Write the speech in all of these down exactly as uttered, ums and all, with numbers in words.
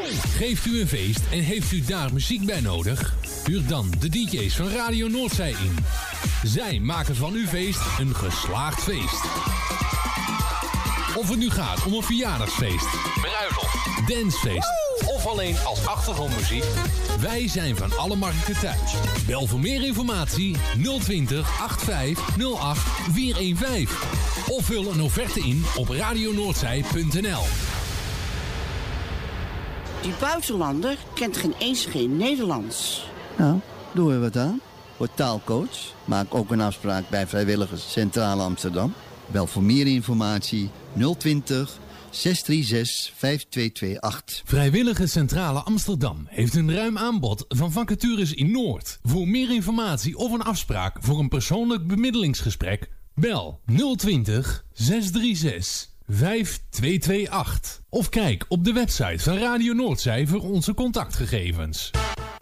Geeft u een feest en heeft u daar muziek bij nodig? Huur dan de D J's van Radio Noordzij in. Zij maken van uw feest een geslaagd feest. Of het nu gaat om een verjaardagsfeest, bruiloft, dancefeest of alleen als achtergrondmuziek. Wij zijn van alle markten thuis. Bel voor meer informatie nul twintig achtenvijftig nul acht vierhonderdvijftien. Of vul een offerte in op radionoordzij punt n l. Die buitenlander kent geen eens geen Nederlands. Nou, doen we wat aan. Word taalcoach. Maak ook een afspraak bij Vrijwilligers Centraal Amsterdam. Bel voor meer informatie nul twintig zes drie zes vijf twee twee acht. Vrijwilligers Centrale Amsterdam heeft een ruim aanbod van vacatures in Noord. Voor meer informatie of een afspraak voor een persoonlijk bemiddelingsgesprek, bel nul twintig zes drie zes vijf twee twee acht. Of kijk op de website van Radio Noordzij voor onze contactgegevens.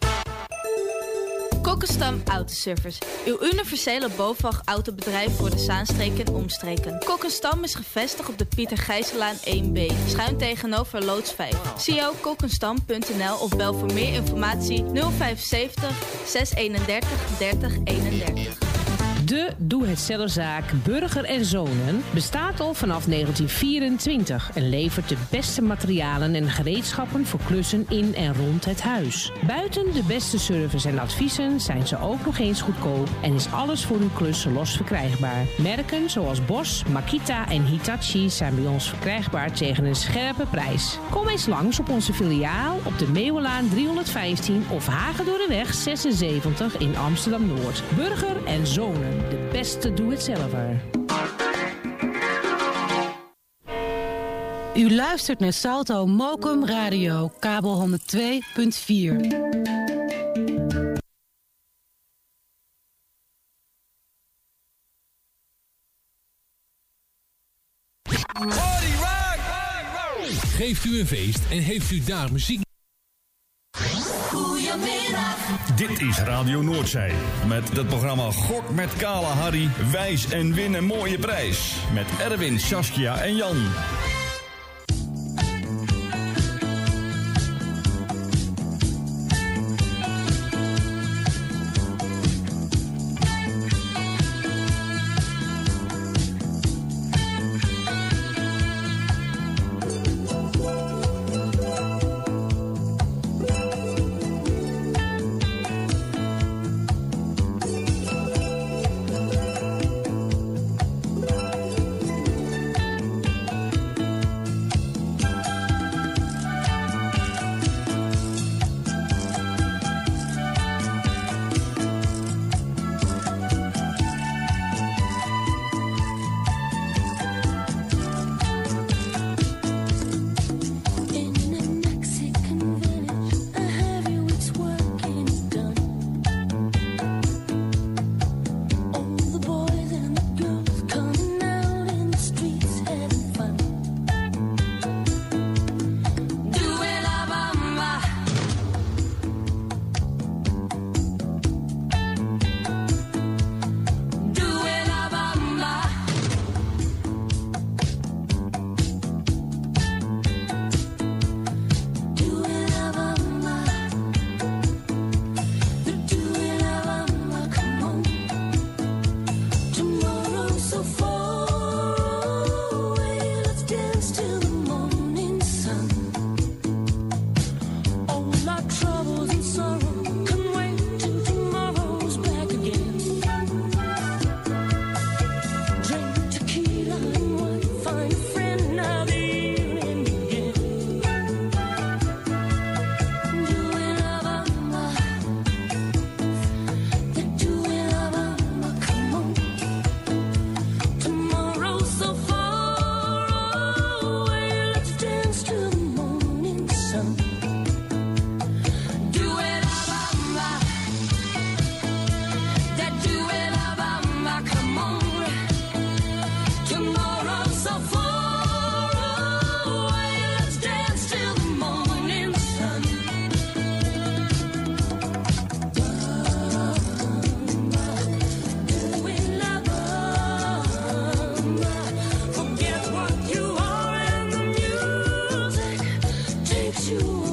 Kokkenstam Autoservice. Uw universele BOVAG autobedrijf voor de Zaanstreken en omstreken. Kokkenstam is gevestigd op de Pieter Gijsselaan één B. Schuin tegenover loods vijf. C O kokkenstam punt n l of bel voor meer informatie nul vijf zeven nul zes eenendertig dertig eenendertig. De doe-het-zelfzaak Burger en Zonen bestaat al vanaf negentien vierentwintig en levert de beste materialen en gereedschappen voor klussen in en rond het huis. Buiten de beste service en adviezen zijn ze ook nog eens goedkoop en is alles voor uw klus los verkrijgbaar. Merken zoals Bosch, Makita en Hitachi zijn bij ons verkrijgbaar tegen een scherpe prijs. Kom eens langs op onze filiaal op de Meeuwenlaan driehonderdvijftien of Hagedorreweg zesenzeventig in Amsterdam-Noord. Burger en Zonen. De beste doe-het-zelver. U luistert naar Salto Mokum Radio, kabel honderd twee punt vier. Geeft u een feest en heeft u daar muziek? Goedemiddag. Dit is Radio Noordzij. Met het programma Gok met Kale Harry. Wijs en win een mooie prijs. Met Erwin, Saskia en Jan. You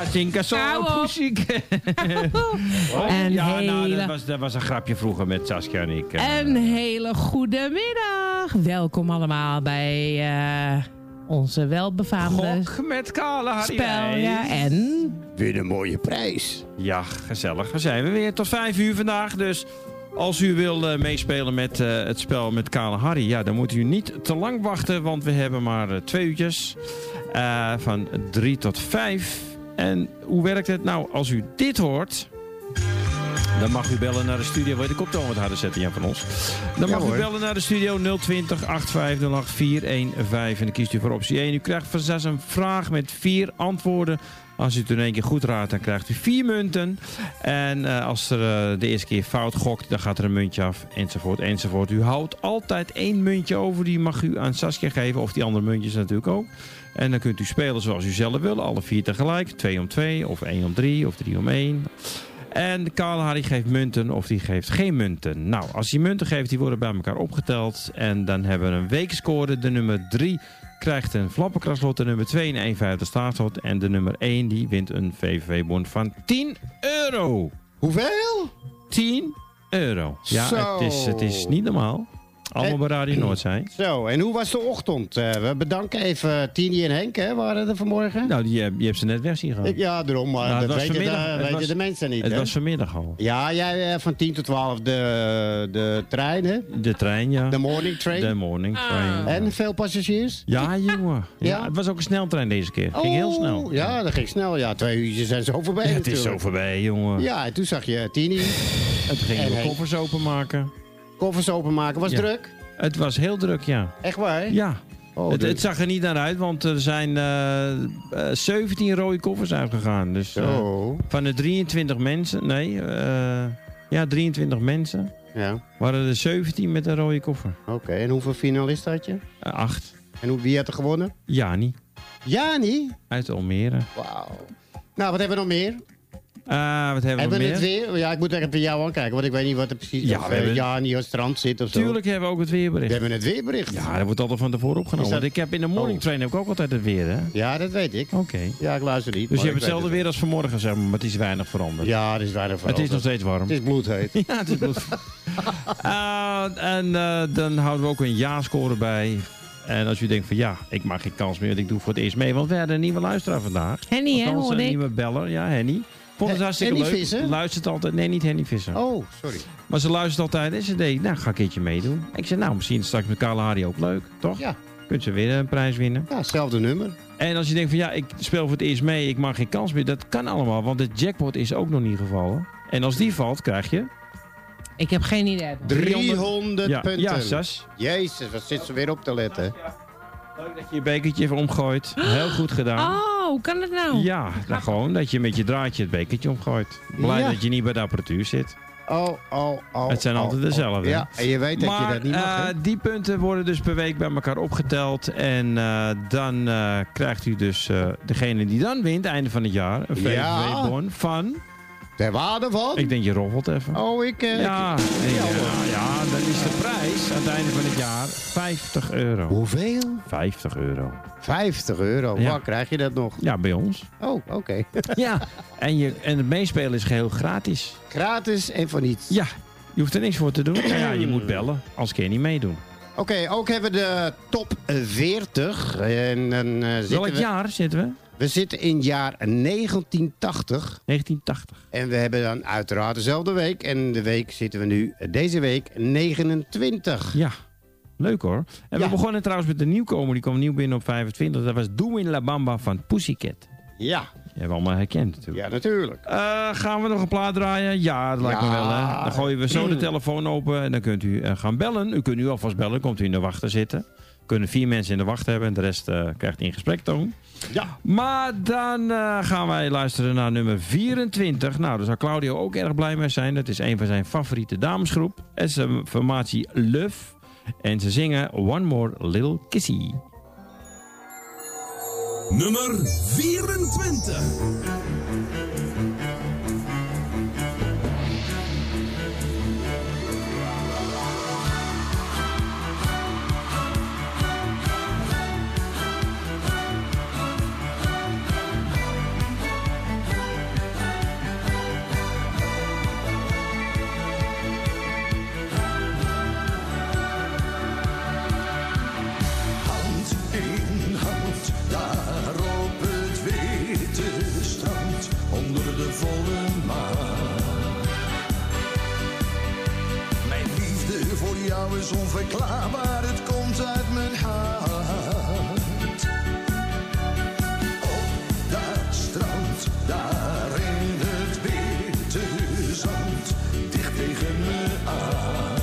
Zinka zo Pussycat. Een ja, hele... nou, dat was, dat was een grapje vroeger met Saskia en ik. Uh, Een hele goede middag. Welkom allemaal bij uh, onze welbefaamde... Gok met Kale Harry. Spel, ja, en... Weer een mooie prijs. Ja, gezellig. Daar zijn we weer tot vijf uur vandaag. Dus als u wil uh, meespelen met uh, het spel met Kale Harry... Ja, dan moet u niet te lang wachten, want we hebben maar uh, twee uurtjes. Uh, van drie tot vijf. En hoe werkt het nou als u dit hoort... Dan mag u bellen naar de studio. Wil je de koptoon wat harder zetten, Jan van ons? Dan mag ja, u bellen naar de studio nul twintig, acht vijf nul acht, vier een vijf. En dan kiest u voor optie één. U krijgt van zes een vraag met vier antwoorden. Als u het in één keer goed raadt, dan krijgt u vier munten. En uh, als er uh, de eerste keer fout gokt, dan gaat er een muntje af. Enzovoort, enzovoort. U houdt altijd één muntje over. Die mag u aan Saskia geven. Of die andere muntjes natuurlijk ook. En dan kunt u spelen zoals u zelf wil. Alle vier tegelijk. Twee om twee, of één om drie, of drie om één. En de Kale Harry geeft munten of die geeft geen munten. Nou, als hij munten geeft, die worden bij elkaar opgeteld. En dan hebben we een weekscore. De nummer drie krijgt een flappenkraslot. De nummer twee een één vijf de staatslot. En de nummer één die wint een V V V-bon van tien euro. Hoeveel? tien euro. Ja, Zo. Het, is, het is niet normaal. Allemaal bij Radio Noordzee. Zo, en hoe was de ochtend? Uh, we bedanken even Tini en Henk, hè, waren er vanmorgen. Nou, die, je hebt ze net weg zien gaan. Ik, ja, daarom, maar nou, dat weten, de, weten was, de mensen niet. Het hè? was vanmiddag al. Ja, jij uh, van tien tot twaalf de, de trein, hè? De trein, ja. De morning train. De morning train. Ah. En veel passagiers? Ja, jongen. Ja, ja? Het was ook een sneltrein deze keer. Het ging heel snel. Ja, dat ging snel. Ja, twee uurtjes zijn zo voorbij. Ja, het natuurlijk. is zo voorbij, jongen. Ja, en toen zag je Tini. En toen gingen en we Henk. koffers openmaken. Koffers openmaken, was ja. druk? Het was heel druk, ja. Echt waar? Ja. Oh, het, dus. het zag er niet naar uit, want er zijn uh, uh, zeventien rode koffers uitgegaan. Dus uh, van de drieëntwintig mensen, nee, uh, ja, drieëntwintig mensen, ja. waren er zeventien met een rode koffer. Oké, okay, en hoeveel finalisten had je? Uh, acht. En hoe, wie had er gewonnen? Jani. Jani? Uit Almere. Wauw. Nou, wat hebben we nog meer? Uh, wat hebben, hebben we we meer? het weer? Ja, ik moet even bij jou aankijken, want ik weet niet wat er precies ja, of, we hebben... Jani op het strand zit of zo. Tuurlijk hebben we ook het weerbericht. We hebben het weerbericht. Ja, dat wordt altijd van tevoren opgenomen. Dat... Want ik heb in de morning train heb ik ook altijd het weer, hè? Ja, dat weet ik. Oké. Okay. Ja, ik luister niet. Dus je hebt hetzelfde weer als vanmorgen, zeg maar, maar het is weinig veranderd. Ja, het is weinig veranderd. Het is nog steeds warm. Het is bloedheet. Ja, het is bloedheet. uh, en uh, dan houden we ook een ja-score bij. En als u denkt van ja, ik maak geen kans meer, want ik doe voor het eerst mee. Want we hadden een nieuwe luisteraar vandaag. Henny, hè, hoor een ik. nieuwe beller, ja, Henny. Vond het hartstikke Henny leuk. Visser? Luistert altijd. Nee, niet Henny Visser. Oh, sorry. Maar ze luistert altijd en ze deed, nou, ga een keertje meedoen. Ik zei, nou, misschien straks met Kale Harry ook leuk, toch? Ja. Kunt ze weer een prijs winnen. Ja, hetzelfde nummer. En als je denkt van ja, ik speel voor het eerst mee, ik maak geen kans meer. Dat kan allemaal, want de jackpot is ook nog niet gevallen. En als die valt, krijg je... Ik heb geen idee. driehonderd ja, punten. Ja, Sas. Jezus, wat zit ze weer op te letten. Leuk dat je je bekertje even omgooit. Heel goed gedaan. Oh, hoe kan dat nou? Ja, nou gewoon dat je met je draadje het bekertje omgooit. Blij ja. dat je niet bij de apparatuur zit. Oh, oh, oh. Het zijn oh, altijd dezelfde. Oh. Ja, en je weet dat maar, je dat niet mag. Maar uh, die punten worden dus per week bij elkaar opgeteld. En uh, dan uh, krijgt u dus uh, degene die dan wint, einde van het jaar, een V V V-bon ja. van... Ter waarde van? Ik denk je roffelt even. Oh, ik... Uh, ja, ik, nee, ja, ja, dan is de prijs aan het einde van het jaar vijftig euro. Hoeveel? vijftig euro. vijftig euro? Ja. Waar krijg je dat nog? Ja, bij ons. Oh, oké. Okay. Ja, en, je, en het meespelen is geheel gratis. Gratis en voor niets? Ja, je hoeft er niks voor te doen. Nou ja, je moet bellen, als kun je niet meedoen. Oké, okay, ook hebben we de top veertig. En, en, uh, Welk we... jaar zitten we? We zitten in jaar negentien tachtig. negentien tachtig. En we hebben dan uiteraard dezelfde week. En de week zitten we nu, deze week, negenentwintig. Ja, leuk hoor. En ja. we begonnen trouwens met de nieuwkomer. Die kwam nieuw binnen op vijfentwintig. Dat was Doing La Bamba van Pussycat. Ja. Die hebben we allemaal herkend natuurlijk. Ja, natuurlijk. Uh, gaan we nog een plaat draaien? Ja, dat lijkt ja. me wel. Hè. Dan gooien we zo de telefoon open. En dan kunt u uh, gaan bellen. U kunt nu alvast bellen. Komt u in de wacht zitten. Kunnen vier mensen in de wacht hebben. En de rest uh, krijgt in gesprek toon. Ja. Maar dan uh, gaan wij luisteren naar nummer vierentwintig. Nou, daar zou Claudio ook erg blij mee zijn. Dat is een van zijn favoriete damesgroep. Het is een formatie Love. En ze zingen One More Little Kissy. Nummer vierentwintig. jou is onverklaarbaar, het komt uit mijn hart. Op dat strand, daar in het witte zand, dicht tegen me aan.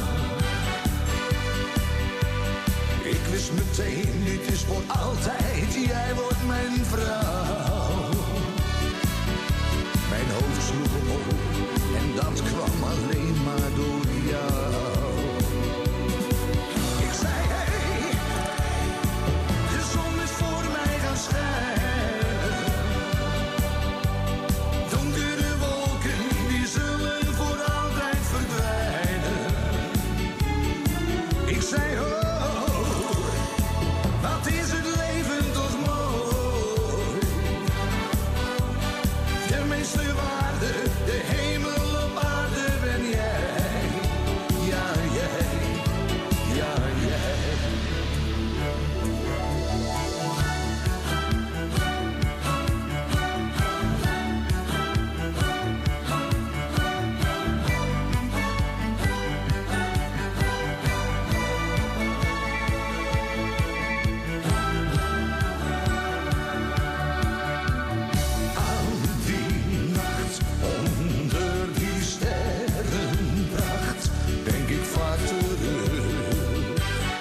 Ik wist meteen, dit is voor altijd, jij wordt mijn vrouw. Mijn hoofd sloeg op en dat kwam alleen maar door jou. Ik zei, hey, de zon is voor mij gaan schijnen. Donkere wolken, die zullen voor altijd verdwijnen. Ik zei, oh, wat is het leven toch mooi. De meeste waarde, de hemel op aarde ben jij. Ja, jij, ja, jij. Aan die nacht onder die sterrenpracht denk ik vaak terug.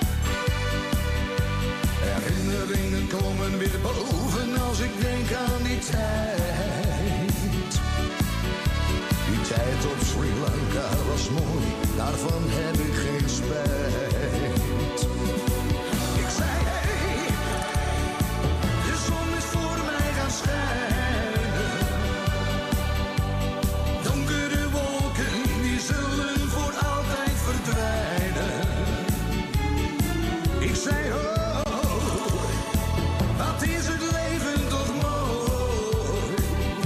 Herinneringen komen weer boven als ik denk aan die tijd. Die tijd op Sri Lanka was mooi, daarvan heb ik geen spijt. Ik zei, hey, de zon is voor mij gaan schijnen. Donkere wolken, die zullen voor altijd verdwijnen. Ik zei, oh, wat is het leven toch mooi.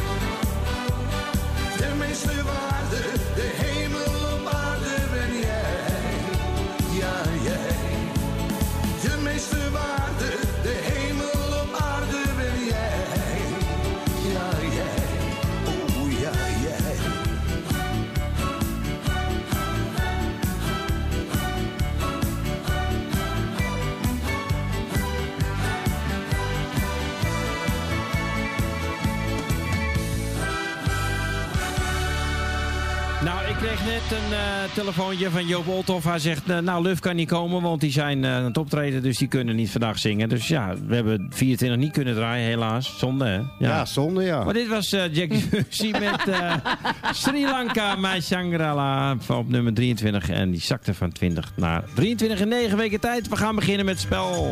De meeste waarde, de hemel op aarde ben jij. Ja, jij. De meeste waarde, de hemel op aarde ben jij. Ja, jij. Oh, ja, jij. Nou, ik kreeg net een uh, telefoontje van Joop Olthoff. Hij zegt, uh, nou, Luf kan niet komen, want die zijn uh, aan het optreden. Dus die kunnen niet vandaag zingen. Dus ja, we hebben vierentwintig niet kunnen draaien, helaas. Zonde, hè? Ja, Ja, zonde, ja. Maar dit was uh, Jack Fusie met uh, Sri Lanka, My Shangri-La op nummer drieëntwintig. En die zakte van twintig naar drieëntwintig in negen weken tijd. We gaan beginnen met het spel.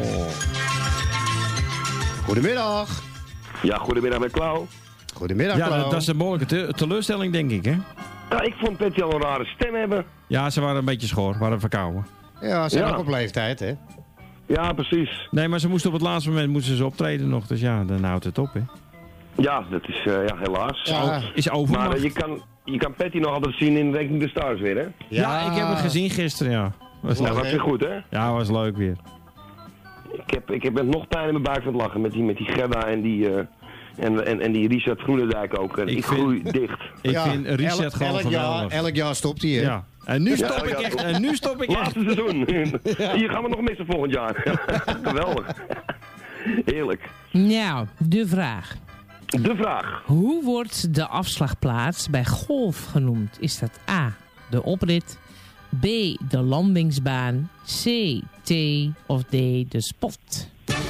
Goedemiddag. Ja, goedemiddag met Klauw. Goedemiddag, Ja, Klauw. dat, dat is een behoorlijke te- teleurstelling, denk ik, hè? Ja, ik vond Patty al een rare stem hebben. Ja, ze waren een beetje schor, waren verkouden. Ja, ze zijn Ja. ook op leeftijd, hè? Ja, precies. Nee, maar ze moesten op het laatste moment moesten ze optreden nog. Dus ja, dan houdt het op, hè? Ja, dat is uh, ja, helaas. Ja. Is overmacht. Maar uh, je, kan, je kan Patty nog altijd zien in Ranking the Stars weer, hè? Ja, ik heb het gezien gisteren, ja. Was Ja, leuk. dat was weer goed, hè? Ja, was leuk weer. Ik heb, ik heb met nog pijn in mijn buik van het lachen met die, met die Gerda en die... Uh, En, en, en die Richard Groenendijk ook. En ik, Ik groei vind- dicht. Ik Ja, vind Richard elk, gewoon elk geweldig. jaar, elk jaar stopt hij, hè? Ja. En nu Ja, stop ik ja, echt. ja. En nu stop ik echt. Laatste seizoen. Hier gaan we nog missen volgend jaar. Geweldig. Heerlijk. Nou, de vraag. De vraag. Hoe wordt de afslagplaats bij golf genoemd? Is dat A, de oprit, B, de landingsbaan, C, T of D, de spot?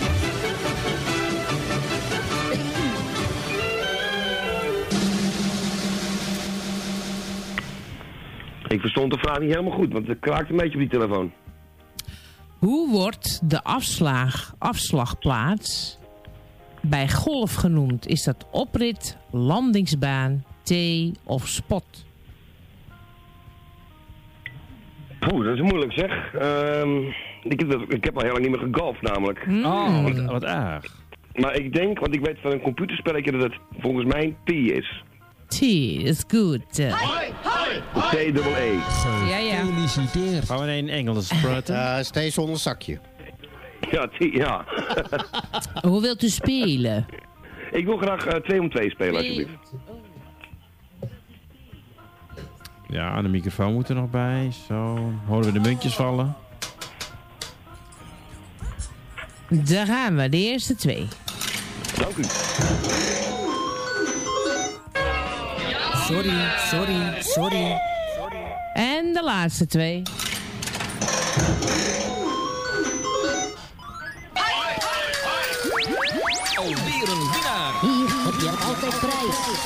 Ik verstond de vraag niet helemaal goed, want het kraakt een beetje op die telefoon. Hoe wordt de afslag, afslagplaats bij golf genoemd? Is dat oprit, landingsbaan, T of spot? Poeh, dat is moeilijk zeg. Ehm, ik, heb, ik heb al heel lang niet meer gegolfd namelijk. Oh, wat, wat erg. Maar ik denk, want ik weet van een computerspelletje dat het volgens mij T is. T is goed. T dubbel E. Ja, ja. Gefeliciteerd. Gaan we in Engels praten? Uh, steeds zonder zakje. Ja, T, ja. Hoe wilt u spelen? Ik wil graag uh, twee om twee spelen alsjeblieft. Ja, de microfoon moet er nog bij. Zo. Horen we de muntjes vallen? Daar gaan we, de eerste twee. Dank u. Sorry, sorry, sorry. En de laatste twee. Alweer een winnaar. Hier heb je altijd prijs.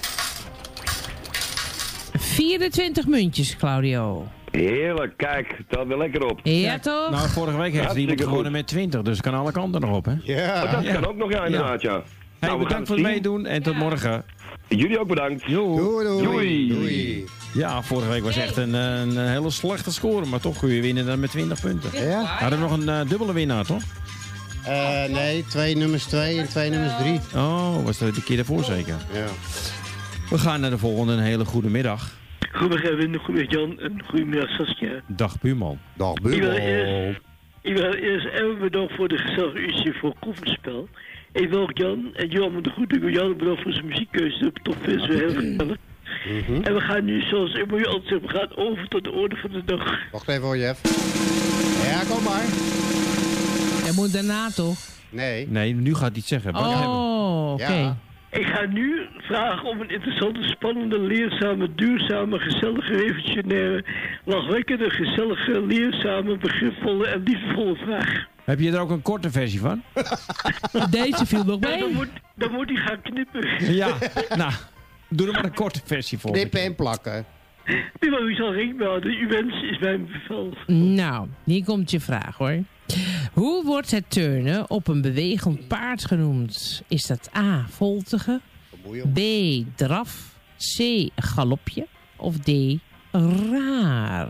vierentwintig muntjes, Claudio. Heerlijk, kijk, dat weer lekker op. Ja, toch? Nou, vorige week heeft iemand goed. gewonnen met twintig, dus kan alle kanten nog op, hè? Ja. Oh, dat Ja. kan ook nog, ja, inderdaad, ja. Hey, Nou, we bedankt voor gaan het zien. meedoen en tot morgen. Jullie ook bedankt. Jo. Doei, doei. Doei. Doei. Ja, vorige week was echt een, een hele slechte score, maar toch kun je winnen dan met twintig punten. Ja? Hadden we nog een uh, dubbele winnaar, toch? Uh, nee, twee nummers twee en twee nummers drie. Oh, was dat de keer daarvoor zeker? Ja. We gaan naar de volgende. Een hele goede middag. Goedemiddag Erwin, goedemiddag Jan en goedemiddag Saskia. Dag buurman. Dag Ik wil buurman. eerst, ik wil eerst even bedankt voor de gezellige uurtje voor kofferspel. Ik wil ook Jan en Jan met de groeten. Jan bedankt voor zijn muziekkeuze. De top is weer heel gezellig. Mm-hmm. En we gaan nu, zoals ik moet je altijd zeggen, we gaan over tot de orde van de dag. Wacht even hoor, Jeff. Ja, kom maar. Jij moet daarna toch? Nee. Nee, nu gaat hij iets zeggen. Wat hebben we? Oh, oké. Okay. Ja. Ik ga nu vragen om een interessante, spannende, leerzame, duurzame, gezellige, revolutionaire, lachwekkende, gezellige, leerzame, begripvolle en liefdevolle vraag. Heb je er ook een korte versie van? Deze viel nog mee. Dan moet, dan moet hij gaan knippen. Ja, nou, doe er maar een korte versie voor. Knippen en plakken. Nu, maar u zal rekening houden. Uw wens is mijn bevel. Nou, hier komt je vraag hoor. Hoe wordt het turnen op een bewegend paard genoemd? Is dat A, voltige, B, draf, C, galopje of D, raar?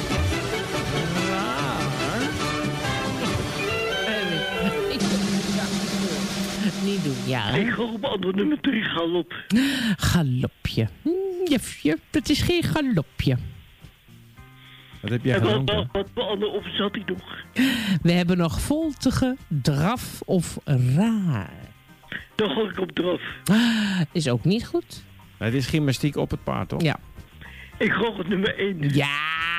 Niet doen, ja. Ik ga op antwoord nummer drie, galop. Galopje. Jefje, dat is geen galopje. Wat heb jij En wat, gedronken? wat, wat voor andere opties had ik nog? We hebben nog voltige, draf of raar. Dan ga ik op draf. Is ook niet goed. Het is gymnastiek op het paard, toch? Ja. Ik ga op nummer één. Ja!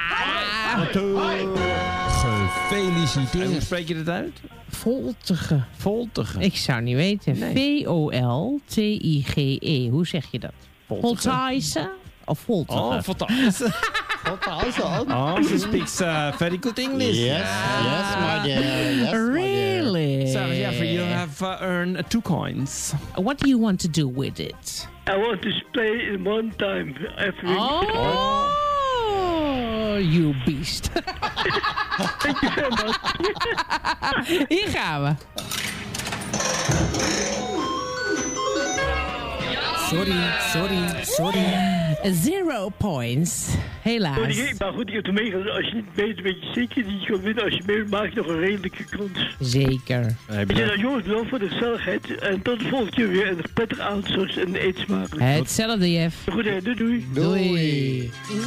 Gefeliciteerd. En hoe spreek je het uit? Voltige. Voltige. Ik zou niet weten. Nee. V O L T I G E. Hoe zeg je dat? Voltige. Voltige of voltige? Oh, voltige. Oh, she speaks uh, very good English. Yes, yes, my dear. Yes, Really? So, yeah, for you have uh, earned two coins. What do you want to do with it? I want to play in one time. Every Oh, you beast. Thank you very much. Hier gaan we. Sorry, sorry, sorry. Zero points. Helaas. Maar goed, maar goed, ik heb er meegedaan. Als je niet weet, weet je zeker niet kan winnen. Als je mee maak je nog een redelijke kans. Zeker. Hey, Ik zeg nou jongens, bedankt voor de gezelligheid. En tot de volgende keer weer. En een prettige avond zoals en eet smakelijk. Hetzelfde, Jeff. Goed, hè, doei doei. Doei.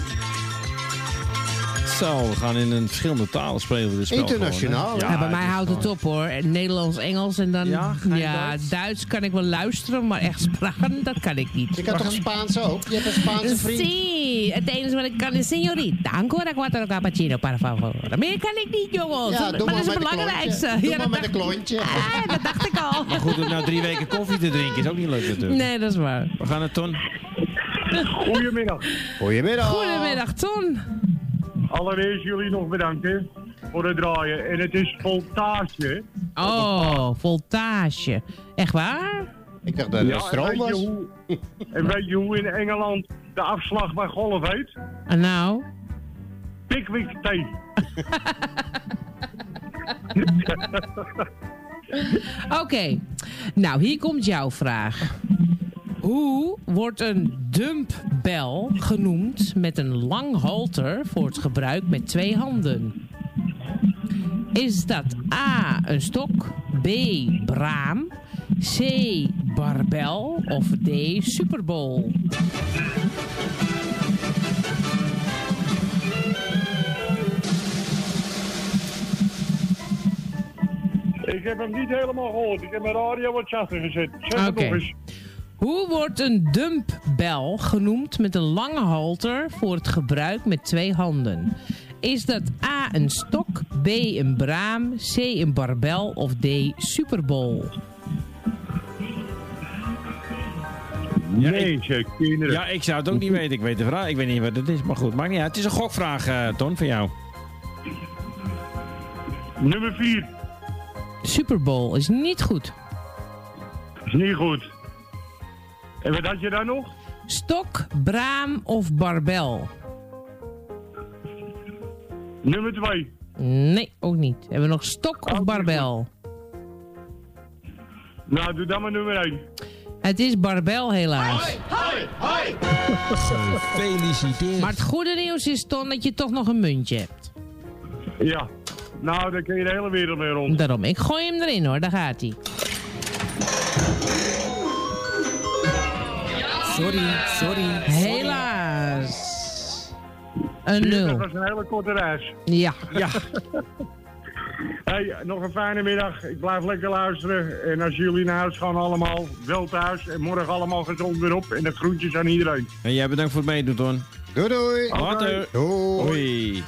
Zo, we gaan in een verschillende talen spelen. Dit spel Internationaal. gewoon, hè? Ja, bij mij het is houdt het gewoon- op hoor. Nederlands, Engels en dan... Ja, ga je ja, Duits? Duits kan ik wel luisteren, maar echt spraken, dat kan ik niet. Je kan toch Spaans ook? Je hebt een Spaanse vriend. Sí, het enige wat ik kan is señorita. Ancora quattro cappuccino, per favor. Meer kan ik niet, jongens. Ja, doe maar maar dat is het met een belangrijkste. klontje. Doe Ja, maar dat met een dacht- klontje. Ah, dat dacht ik al. Maar goed, om nou drie weken koffie te drinken is ook niet leuk natuurlijk. Nee, dat is waar. We gaan het, Ton. Goedemiddag. Goedemiddag. Goedemiddag, Ton. Allereerst jullie nog bedanken voor het draaien. En het is voltage. Oh, voltage. Echt waar? Ik dacht dat het Ja, stroom en weet, je was. hoe, en weet je hoe in Engeland de afslag bij golf heet? En nou? Pickwick thee. Oké. Okay. Nou, hier komt jouw vraag. Hoe wordt een dumbbell genoemd met een lang halter voor het gebruik met twee handen? Is dat A, een stok, B, braam, C, barbel of D, superbowl? Ik heb hem niet helemaal gehoord. Ik heb mijn radio wat zachter gezet. Zeg het Oké. nog eens. Hoe wordt een dumbbell genoemd met een lange halter voor het gebruik met twee handen? Is dat A, een stok, B, een braam, C, een barbel of D, Super Bowl? Ja, nee, ik, zeg, kinderen. Ja, ik zou het ook niet weten. Ik weet de vraag. Ik weet niet wat het is, maar goed. Maakt niet uit. Het is een gokvraag, uh, Ton, van jou. Nummer vier. Super Bowl is niet goed. Is niet goed. En wat had je daar nog? Stok, braam of barbel? Nummer twee. Nee, ook niet. Hebben we nog stok of barbel? Nou, doe dan maar nummer één. Het is barbel helaas. Hoi, hoi, Gefeliciteerd. Maar het goede nieuws is, Ton, dat je toch nog een muntje hebt. Ja. Nou, dan kun je de hele wereld mee rond. Daarom, ik gooi hem erin hoor, daar gaat hij. Sorry, sorry. Helaas. Een nul. Dat was een hele korte reis. Ja. Ja. Hey, nog een fijne middag. Ik blijf lekker luisteren. En als jullie naar huis gaan allemaal, wel thuis. En morgen allemaal gezond weer op. En de groentjes aan iedereen. En jij bedankt voor het meedoen, Ton. Doei doei. Later. Doei. Hoi.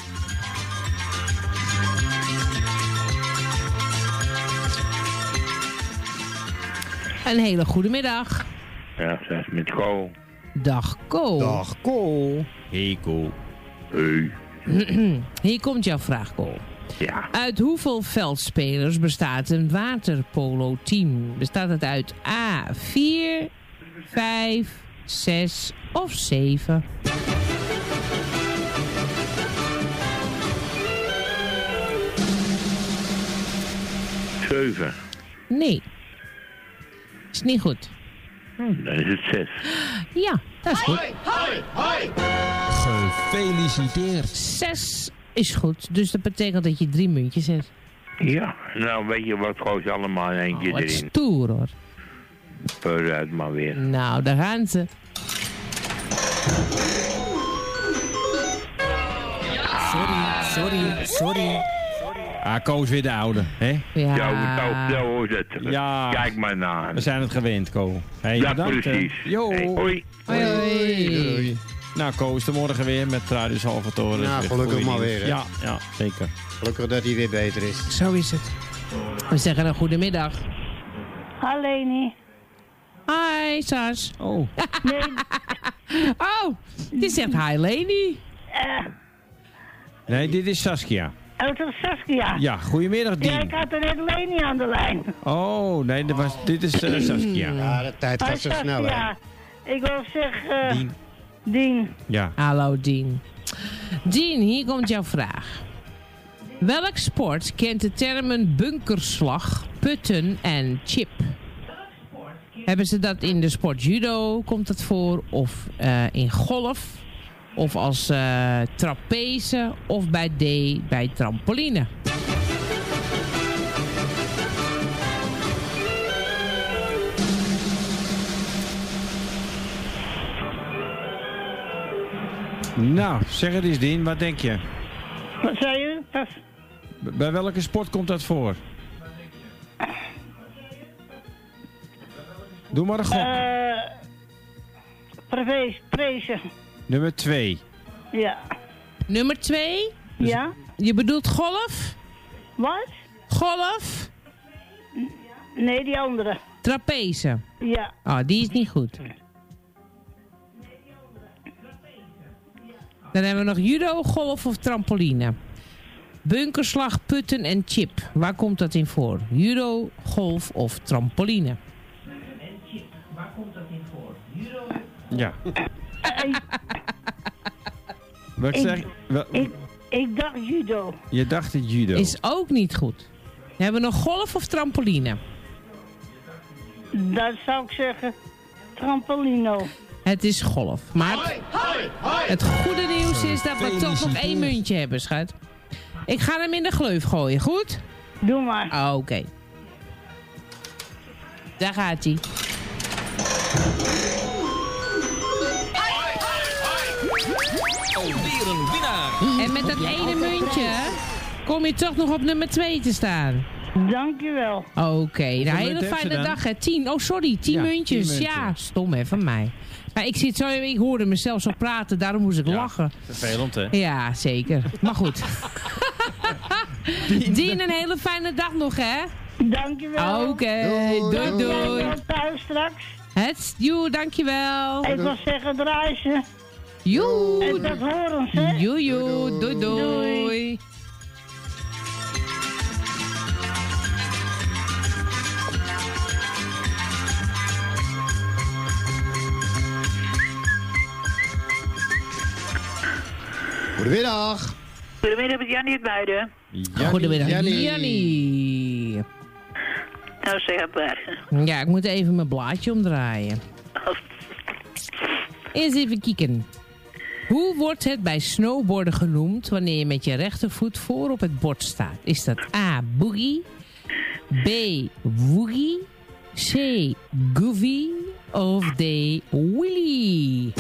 Een hele goede middag. Ja, zelfs met Ko. Dag Ko. Dag Ko. Hey Ko. Hey. Hier komt jouw vraag, Ko. Ja. Uit hoeveel veldspelers bestaat een waterpolo-team? Bestaat het uit A, vier, vijf, zes of zeven? Zeven. Nee. Is niet goed. Hm, dan is het zes. Ja, dat is goed. hoi, hoi. Gefeliciteerd. Zes is goed, dus dat betekent dat je drie muntjes hebt. Ja, nou weet je wat, gooi ze allemaal in één keer Wat erin. stoer hoor. Vooruit maar weer. Nou, daar gaan ze. Sorry, sorry, sorry. Ah, Ko is weer de oude, hè? Ja. Zo, zo is het. Ja. Kijk maar naar. We zijn het gewend, Ko. Hey, Ja, bedankt, hè. precies. Jo. Hey, hoi. Hoi, hoi. Doei. Nou, Ko is er morgen weer met Radio Salvatore. Nou, Weer gelukkig goeie maar nieuws. weer, hè. Ja, ja, zeker. Gelukkig dat hij weer beter is. Zo is het. We zeggen een goedemiddag. Hallo, Hi, Sas. Oh. Nee. Oh, die zegt hi, Leni. Uh, Nee, dit is Saskia. oh, dat is Saskia. Ja, goedemiddag, Ja, Dien. ik had er net Leni aan de lijn. Oh, nee, dit, was, dit is uh, Saskia. Ja, de tijd gaat Hoi, zo snel, hè. Saskia. Ik wil zeggen... Dien. Dien. Ja. Hallo, Dien. Dien, hier komt jouw vraag. Welk sport kent de termen bunkerslag, putten en chip? Hebben ze dat in de sport judo, komt dat voor? Of uh, in golf? Of als uh, trapeze? Of bij D, bij trampoline? Nou, zeg het eens, Dien. Wat denk je? Wat zei je? Dat... B- Bij welke sport komt dat voor? Doe maar een gok. Uh, prevees, prezen. Nummer twee. Ja. Nummer twee? Ja. Je bedoelt golf? Wat? Golf? Nee, die andere. Trapeze? Ja. Oh, die is niet goed. Dan hebben we nog judo, golf of trampoline. Bunkerslag, putten en chip. Waar komt dat in voor? Judo, golf of trampoline? Waar komt dat in voor? Judo? Ja. Ik, Wat ik, zeg wel, ik, ik dacht judo. Je dacht het judo. Is ook niet goed. Dan hebben we nog golf of trampoline? Dat zou ik zeggen trampolino. Het is golf. Maar het goede nieuws is dat we toch nog één muntje hebben, schat. Ik ga hem in de gleuf gooien, goed? Doe maar. Oh, oké. Okay. Daar gaat hij. Alweer een winnaar. En met dat ene muntje kom je toch nog op nummer twee te staan. Dankjewel. Oké, okay. Nou, hele fijne dag hè. Tien, oh sorry, tien ja, muntjes. tien muntjes. Ja, stom hè, van mij. Ja, ik, zit zo, ik hoorde mezelf zo praten, daarom moest ik ja, lachen. Vervelend, hè? Ja, zeker. Maar goed. Dien, een hele fijne dag nog, hè? Dankjewel. Oké, okay. doei doei. doei. Tot thuis straks. Het, joe, dankjewel. Ik wil zeggen, draai ze. Joe. En dat horen ze. Joe, joe. Doei, doei. doei. Goedemiddag. Goedemiddag met Jannie uit Muiden. Goedemiddag, Jannie. Jannie. Nou, zeg het maar. Ja, ik moet even mijn blaadje omdraaien. Eens even kijken. Hoe wordt het bij snowboarden genoemd wanneer je met je rechtervoet voor op het bord staat? Is dat A, boogie, B, woogie, C, goofy of D, willy?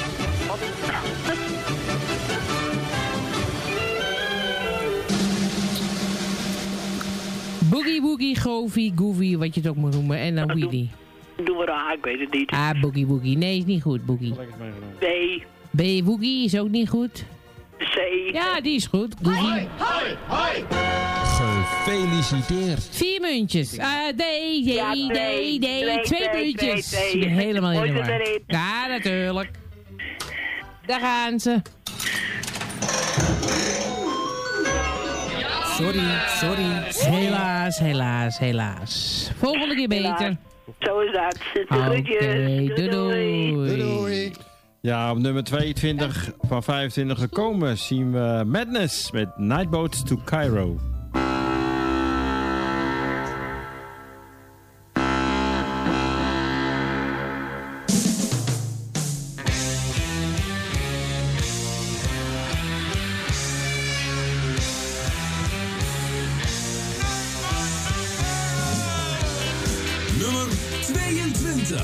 Boogie, woogie, goofy, goofy, wat je het ook moet noemen. En dan wheelie. Doe maar aan, ik weet het niet. Ah, boogie, woogie. Nee, is niet goed, boogie. B. B, woogie is ook niet goed. C. Ja, die is goed. Goofy. Hoi, hoi, hoi. Gefeliciteerd. Vier muntjes. Uh, D, D, ja, D, twee, D. twee, Twee twee, muntjes. twee, twee. Ik ben helemaal in de Mooi war. erin. Ja, natuurlijk. Daar gaan ze. Sorry, sorry, sorry. Helaas, helaas, helaas. Volgende keer beter. Zo is dat. Oké, okay, doei, doei. Doei, doei. Ja, op nummer tweeëntwintig van vijfentwintig gekomen zien we Madness met Nightboat to Cairo. Nummer tweeëntwintig.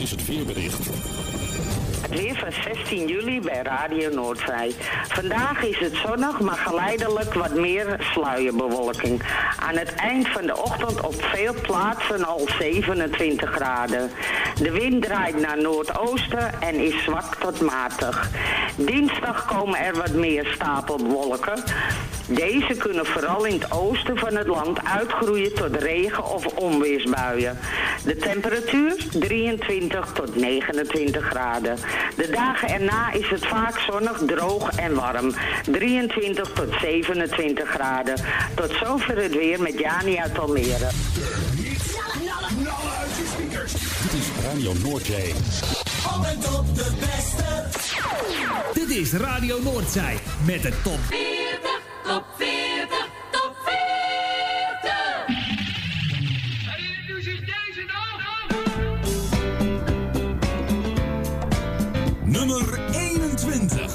is het weerbericht. Het weer van zestien juli bij Radio Noordzee. Vandaag is het zonnig, maar geleidelijk wat meer sluierbewolking. Aan het eind van de ochtend op veel plaatsen al zevenentwintig graden. De wind draait naar noordoosten en is zwak tot matig. Dinsdag komen er wat meer stapelwolken. Deze kunnen vooral in het oosten van het land uitgroeien tot regen- of onweersbuien. De temperatuur drieëntwintig tot negenentwintig graden. De dagen erna is het vaak zonnig, droog en warm. drieëntwintig tot zevenentwintig graden. Tot zover het weer met Jani uit Almere. Dit is Radio Noordzee. Op en top de beste. Dit is Radio Noordzee met de top veertig, top veertig, top veertig. En nu is deze nog. Nummer eenentwintig.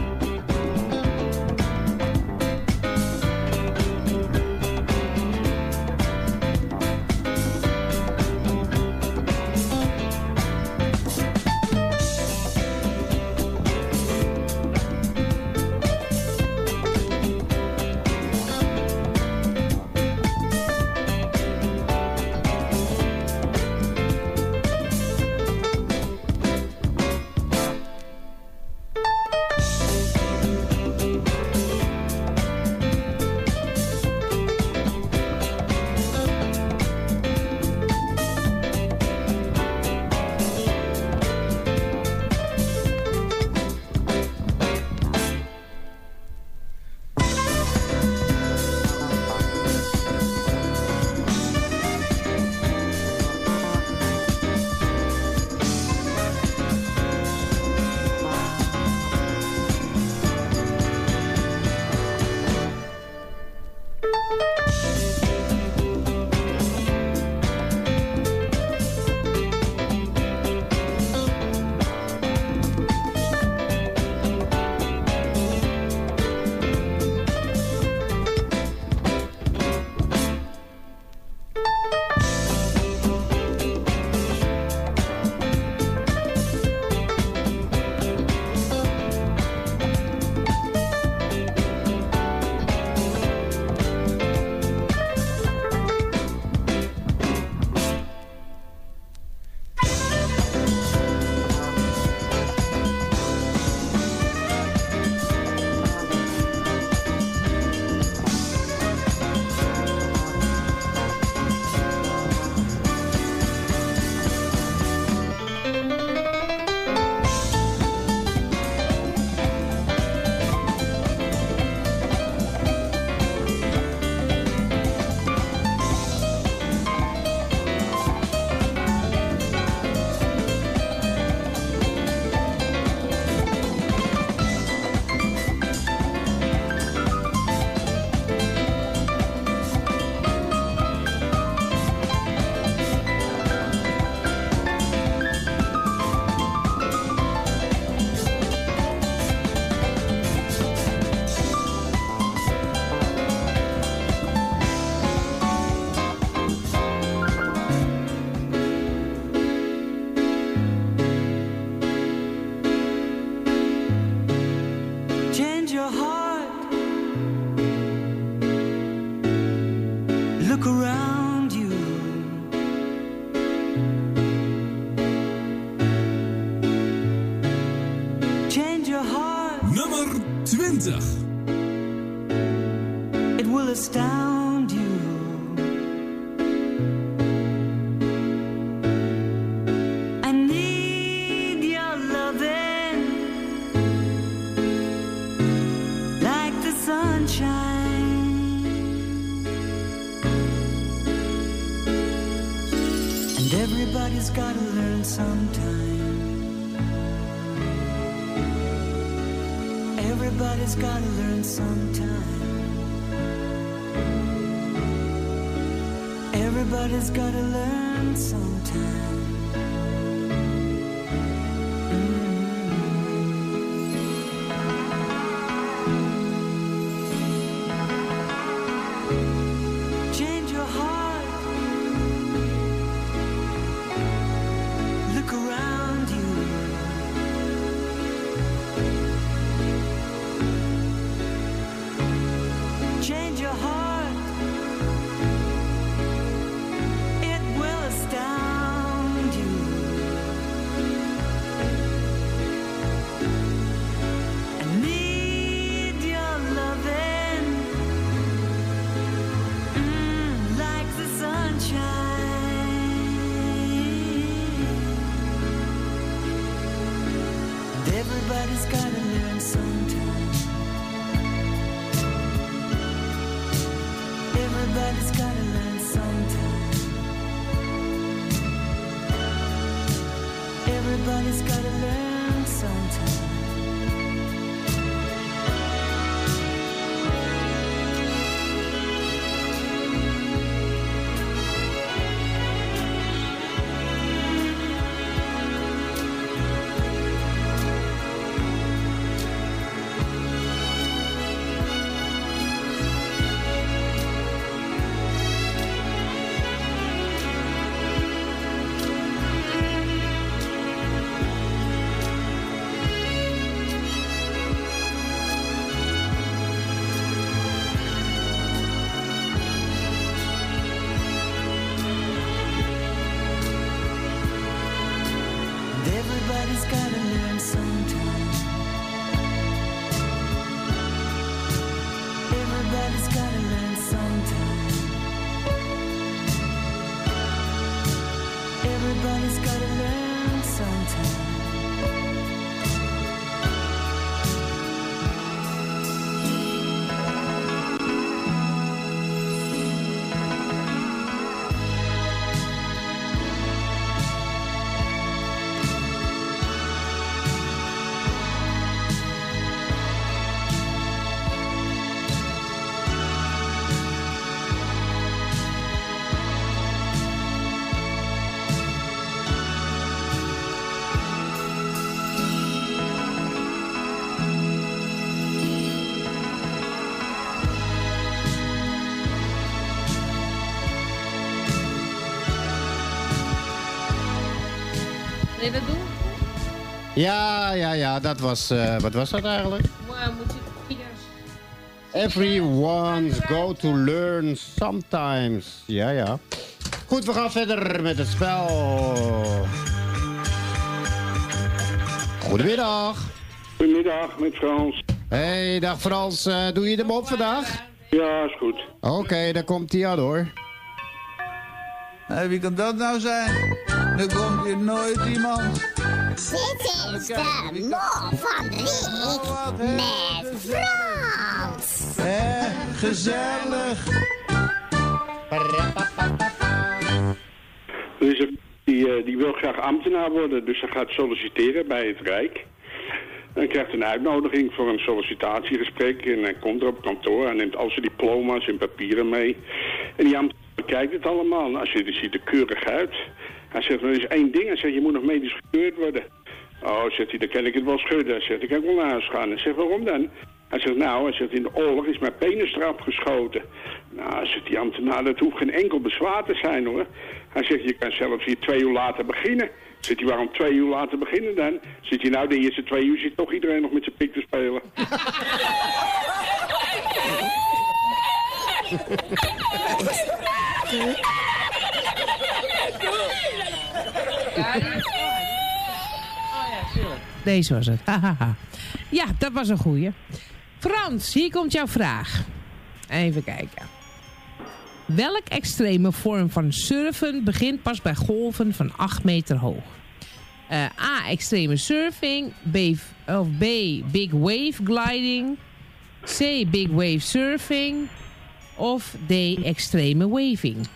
Look around you. Change your heart. Nummer twintig. It will astound you. I need your loving like the sunshine. Everybody's gotta learn sometime. Everybody's gotta learn sometime. Everybody's gotta learn sometime. Change your heart. Look around. Everybody's gotta learn sometime. Everybody's gotta learn sometime. Everybody's gotta learn sometime. Everybody's gotta learn sometime. Everybody's gotta learn sometime. Everybody's gotta learn sometime. Wil je dat doen? Ja, ja, ja, dat was... Uh, wat was dat eigenlijk? Maar moet je Everyone's go to learn sometimes. Ja, ja. Goed, we gaan verder met het spel. Goedemiddag. Goedemiddag, met Frans. Hey, dag Frans. Uh, doe je hem op vandaag? Ja, is goed. Oké, okay, daar komt hij aan hoor. Hey, wie kan dat nou zijn? Er komt hier nooit iemand. Dit is de mol van de week met Frans. Hé, gezellig. Er is een, die, die wil graag ambtenaar worden, dus hij gaat solliciteren bij het Rijk. Hij krijgt een uitnodiging voor een sollicitatiegesprek en hij komt er op kantoor. Hij neemt al zijn diploma's en papieren mee. En die ambtenaar bekijkt het allemaal. Nou, hij ziet er keurig uit. Hij zegt, er is één ding. Hij zegt, je moet nog medisch gekeurd worden. Oh, zegt hij, dan kan ik het wel schudden. Hij zegt, ik kan wel naar huis gaan. Hij zegt, waarom dan? Hij zegt, nou, hij zegt, in de oorlog is mijn penis eraf geschoten. Nou, zegt die ambtenaar, dat hoeft geen enkel bezwaar te zijn, hoor. Hij zegt, je kan zelfs hier twee uur later beginnen. Zit hij, waarom twee uur later beginnen dan? Zit hij nou, de eerste twee uur zit toch iedereen nog met zijn pik te spelen. Deze was het. Hahaha. Ja, dat was een goeie. Frans, hier komt jouw vraag. Even kijken. Welk extreme vorm van surfen begint pas bij golven van acht meter hoog? Uh, A. Extreme surfing. B, of B. Big wave gliding. C. Big wave surfing. Of D. Extreme waving.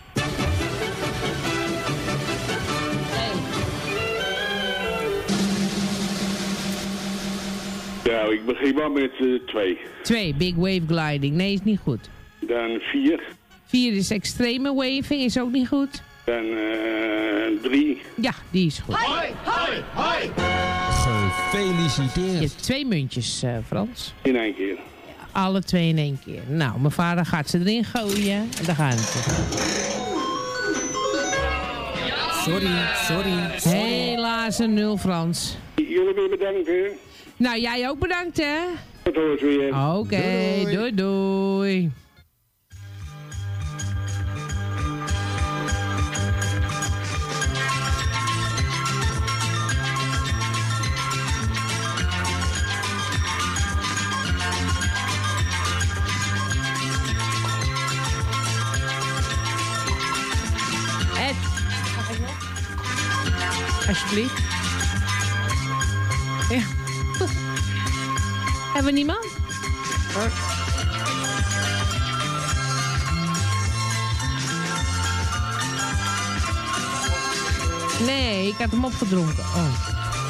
Nou, ik begin wel met uh, twee. Twee, big wave gliding. Nee, is niet goed. Dan vier. Vier is extreme waving, is ook niet goed. Dan uh, drie. Ja, die is goed. Hoi, hoi, hoi. Gefeliciteerd. Je hebt twee muntjes, uh, Frans. In één keer. Alle twee in één keer. Nou, mijn vader gaat ze erin gooien. En daar gaan ze. Sorry, sorry, sorry. Helaas een nul, Frans. Jullie weer bedankt, hè? Nou, jij ook bedankt, hè? Tot hoort weer. Oké, okay, doei. doei doei. Ed. Alsjeblieft. Ja. Hebben we niemand? Nee, ik heb hem opgedronken. Oh.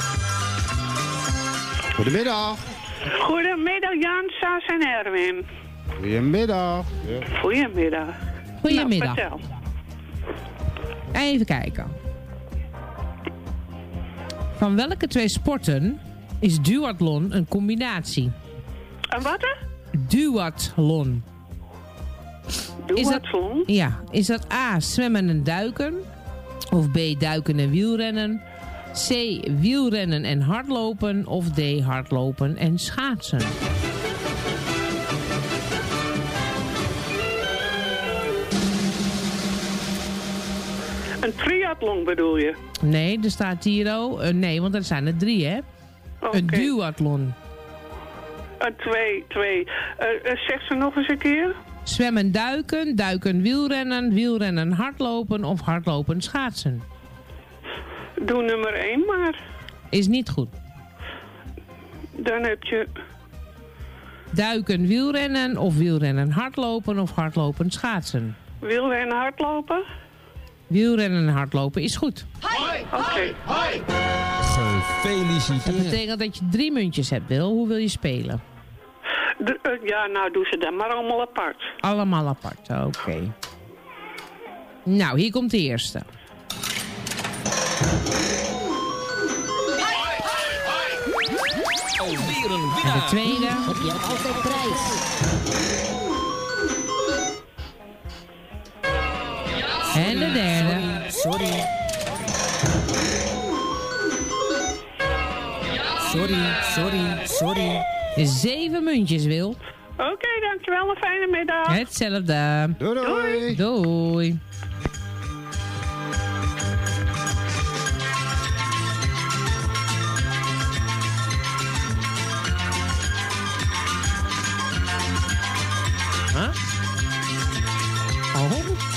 Goedemiddag. Goedemiddag Jan, Saas en Erwin. Goedemiddag. Ja. Goedemiddag. Goedemiddag. Nou, vertel. Even kijken. Van welke twee sporten is duathlon een combinatie? En wat hè? Duathlon. Duathlon? Is dat, ja. Is dat A, zwemmen en duiken? Of B, duiken en wielrennen? C, wielrennen en hardlopen? Of D, hardlopen en schaatsen? Een triathlon bedoel je? Nee, er staat hier ook... Uh, nee, want er zijn er drie, hè? Okay. Een duathlon. Een twee, twee. Uh, uh, zeg ze nog eens een keer. Zwemmen, duiken, duiken, wielrennen, wielrennen, hardlopen of hardlopen, schaatsen. Doe nummer één maar. Is niet goed. Dan heb je... Duiken, wielrennen of wielrennen, hardlopen of hardlopen, schaatsen. Wielrennen, hardlopen? Wielrennen en hardlopen is goed. Hoi! Oké. Okay. Hoi! Gefeliciteerd. Dat betekent dat je drie muntjes hebt, Wil. Hoe wil je spelen? De, uh, ja, nou doen ze dan maar allemaal apart. Allemaal apart, oké. Okay. Nou, hier komt de eerste. Alweer een winnaar. En de tweede. Heb je altijd prijs. En de derde. Sorry. Sorry, sorry, sorry. Zeven muntjes, Wil. Oké, okay, dankjewel. Een fijne middag. Hetzelfde. Doei, doei. Doei. Huh? Oh.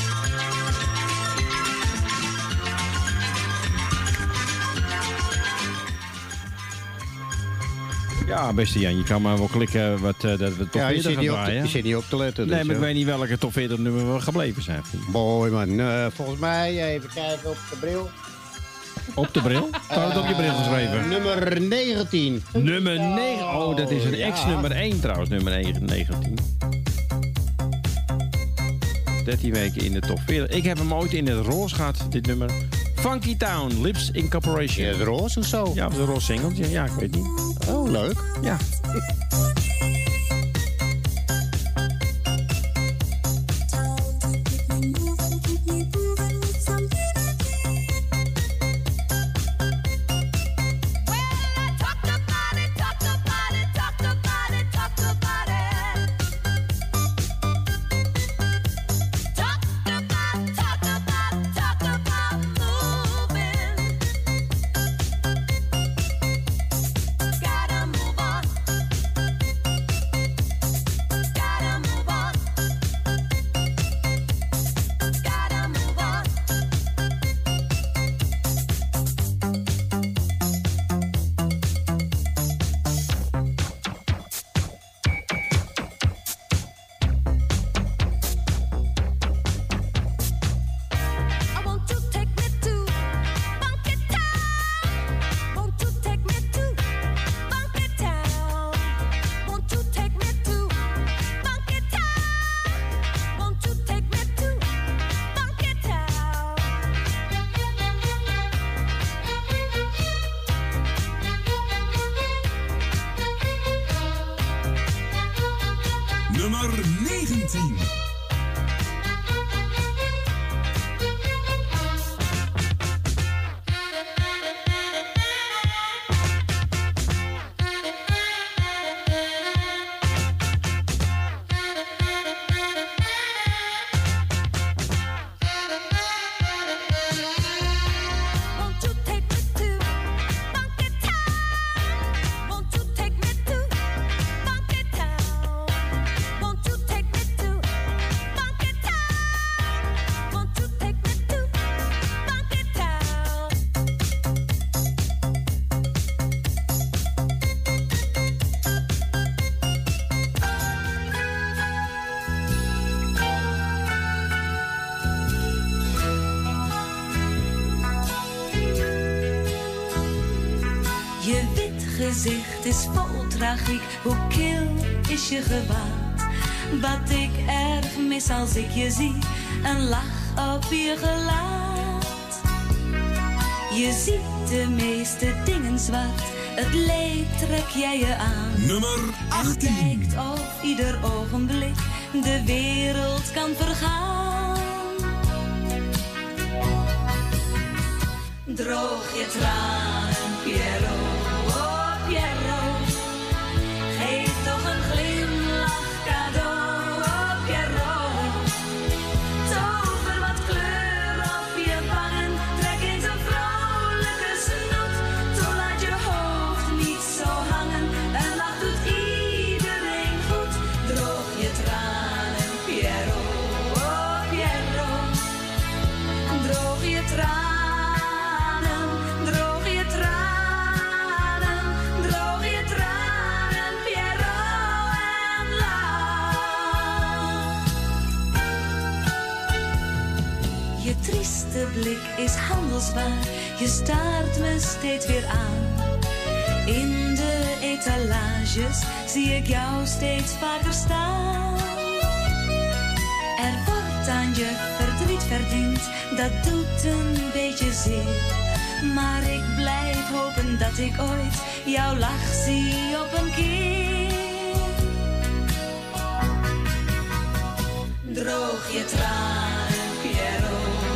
Ja, beste Jan, je kan maar wel klikken wat, uh, dat we top ja, je veertig zit, gaan niet op te, draaien. je zit niet op te letten. Dus nee, maar ja. ik weet niet welke top veertig nummer we gebleven zijn. Mooi man. Uh, volgens mij, even kijken op de bril. Op de bril? Staat het op je bril geschreven? Uh, nummer negentien. Nummer negen. Oh, dat is een ja. ex-nummer één trouwens, nummer negentien. dertien weken in de top veertig. Ik heb hem ooit in het roze gehad, dit nummer. Funky Town, Lips Incorporation. Ja, het roze of zo? Ja, of een roze singeltje. Ja, ik weet niet. Oh, leuk. Ja. Nummer negentien. Won't you take me to Je wit gezicht is vol tragiek, hoe kil is je gewaad. Wat ik erg mis als ik je zie, een lach op je gelaat. Je ziet de meeste dingen zwart, het leed trek jij je aan. Nummer achttien. En kijkt of ieder ogenblik de wereld kan vergaan. Droog je tranen, Pierrot, oh Pierrot. Geef toch een glimlach cadeau, oh Pierrot. Tover wat kleur op je wangen, trek eens een vrolijke snoet. Toen laat je hoofd niet zo hangen, een lach doet iedereen goed. Droog je tranen, Pierrot, oh Pierrot. Droog je tranen. De blik is handelswaar, je staart me steeds weer aan. In de etalages zie ik jou steeds vaker staan. Er wordt aan je verdriet verdiend, dat doet een beetje zeer. Maar ik blijf hopen dat ik ooit jouw lach zie op een keer. Droog je tranen, Pierrot.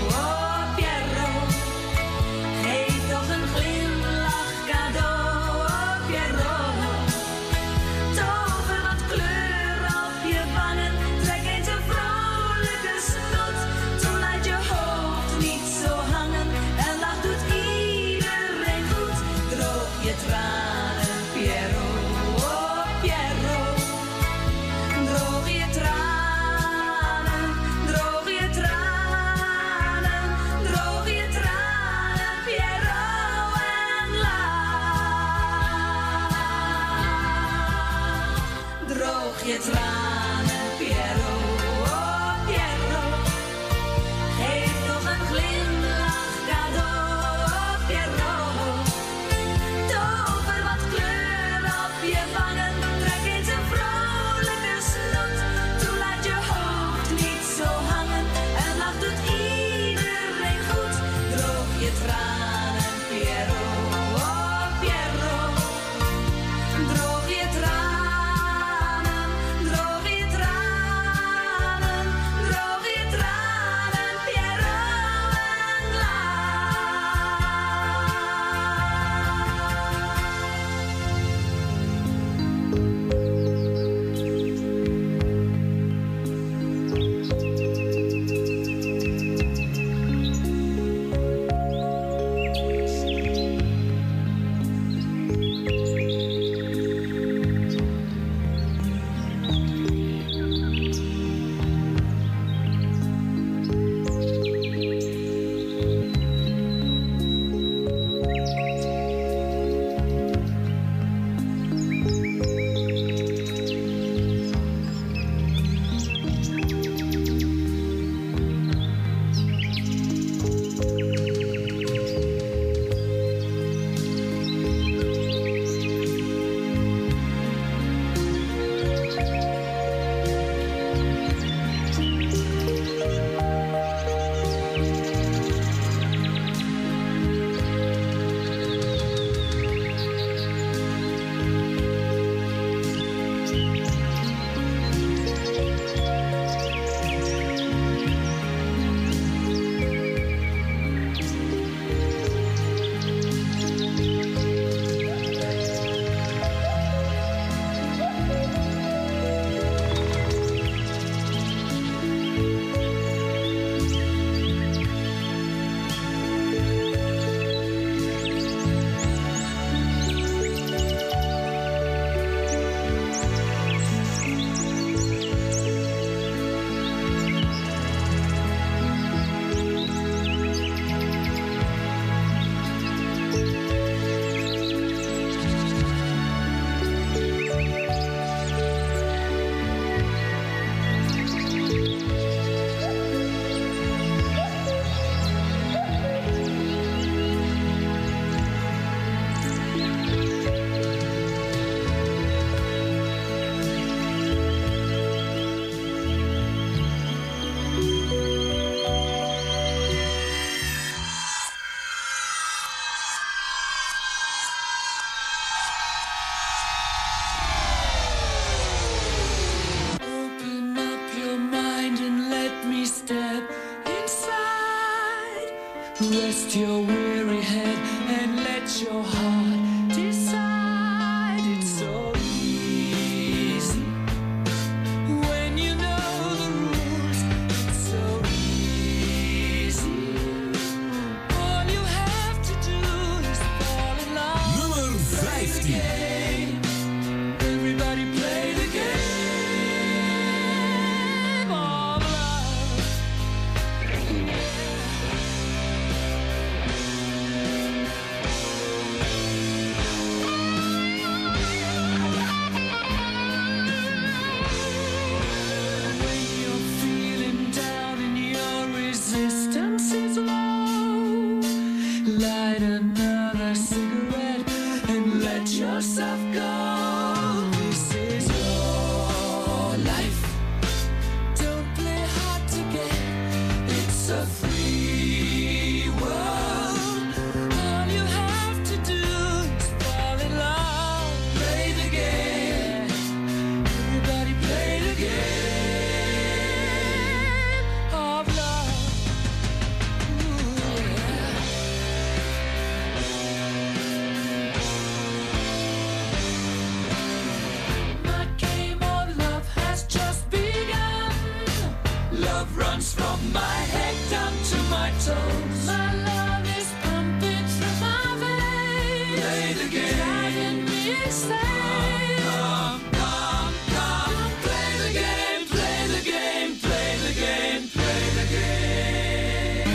Je tranen, Pierrot, oh Pierrot. Geef toch een glimlach cadeau, oh Pierrot. Tover wat kleur op je wangen, trek eens een vrolijke snoet. Toen laat je hoofd niet zo hangen, een lach doet iedereen goed. Droog je tranen, Pierrot, oh Pierrot. Droog je tranen. Droog vijftien. Everybody play the game of love. When you're feeling down and your resistance is low, light another cigarette and let yourself go. This is your life. Don't play hard to get. It's a free world. All you have to do is fall in love. Play the game. Everybody play the game of love. Ooh, yeah. My game of love has just begun. Love runs from my head down to my toes. My love is pumping through my veins. Play the game. Driving me insane. Come, come, come, play the game, play the game, play the game, play the game.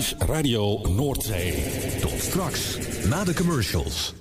is Radio Noordzee. Tot straks, na de commercials.